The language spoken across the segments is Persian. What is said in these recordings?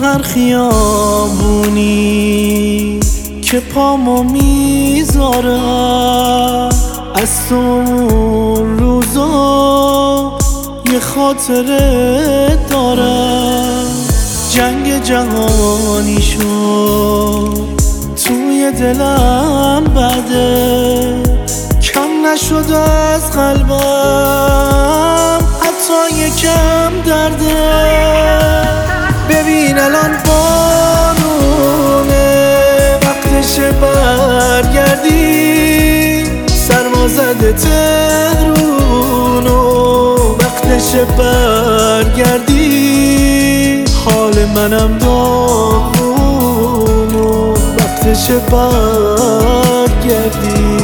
هر خیابونی که پامو میذارم از تو اون روزا یه خاطره دارم. جنگ جهانی شد توی دلم بده، کم نشد از قلبم حتی یکم درده. ببین الان بارونه، وقتش برگردی، سرما زده تهرونو، وقتش برگردی، حال منم داغونو، وقتش برگردی.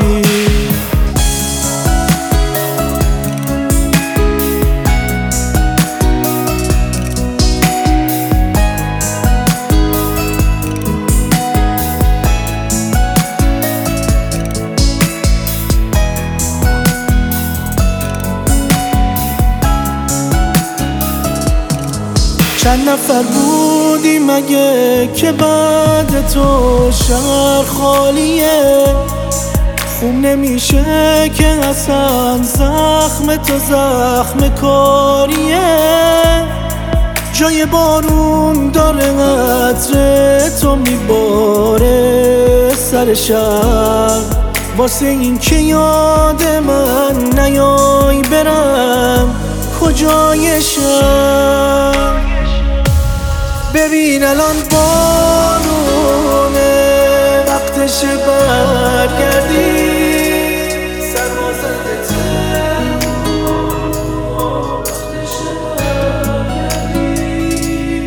چند نفر بودی مگه که بعد تو شهر خالیه؟ خون نمیشه که اصلا زخم تو زخم کاریه. جای بارون داره عطر تو میباره سر شهر، واسه این که یاد من نیای برم کجای شهر. ببین الان بارونه، وقتش برگردی، سرما زده تهرونو، وقتش برگردی،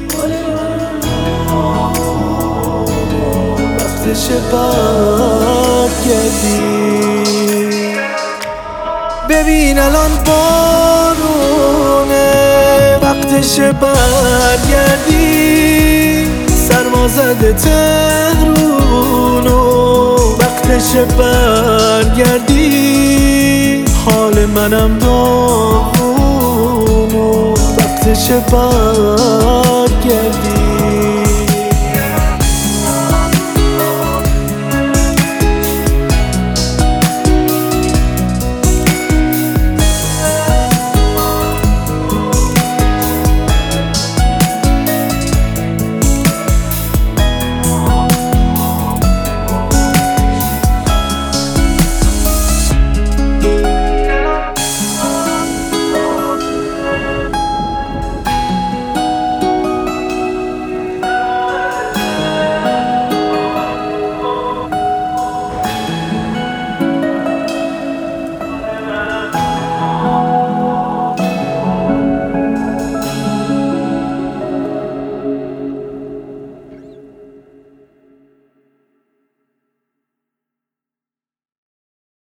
وقتش برگردی. ببین الان بارونه، وقتش برگردی، سرما زده تهرونو، وقتش برگردی، حال منم داغونو، وقتش برگردی.